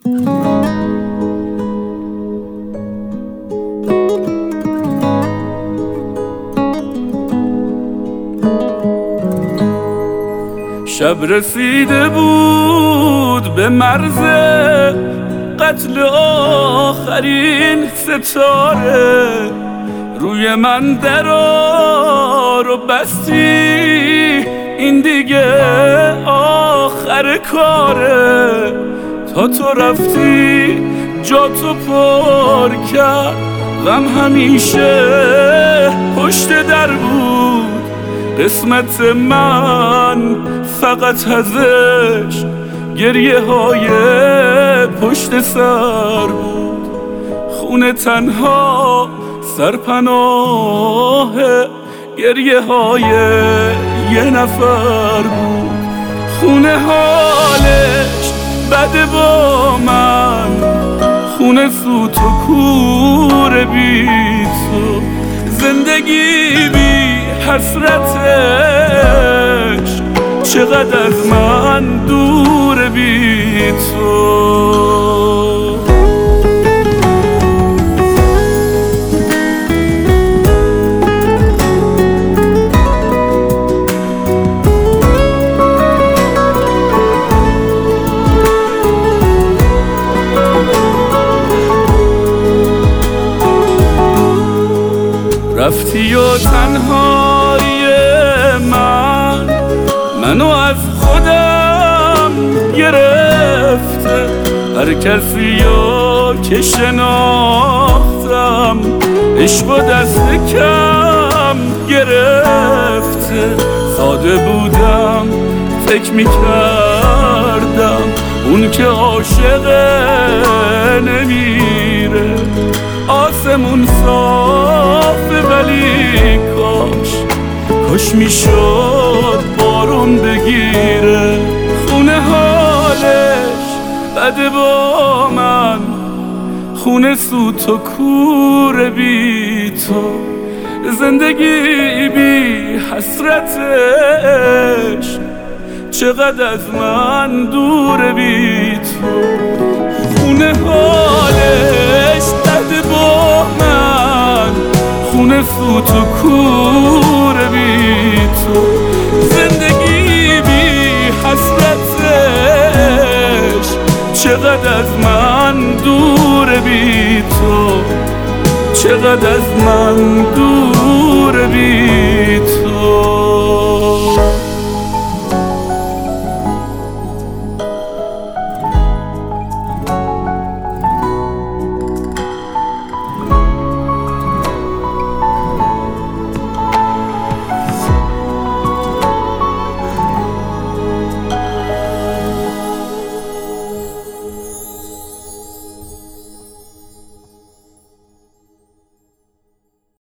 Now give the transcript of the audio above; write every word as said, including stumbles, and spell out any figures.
شب رسیده بود به مرز قتل آخرین ستاره، روی من درا رو بستی، این دیگه آخر کاره. تا تو رفتی جا تو پر کرد، غم همیشه پشت در بود. قسمت من فقط ازش گریه های پشت سر بود. خونه تنها سرپناه گریه های یه نفر بود. خونه حالش بده با من، خونه سوت و کور بی تو، زندگی بی حسرتش چقدر از من دور بی تو. رفتی و تنهایی من منو از خودم گرفته، هر کسی رو که شناختم عشق و دست کم گرفته. ساده بودم فکر میکردم اون که عاشقه نمیره. آسمون صافه ولی کاش کاش میشد بارون بگیره. خونه حالش بده با من، خونه سوت و کور بی تو، زندگی بی حسرتش چقدر از من دور بی تو. خونه حالش بده با من، خونه سوت و کور بی تو، زندگی بی حسرتش چقدر از من دور بی تو، چقدر از من دور بی تو.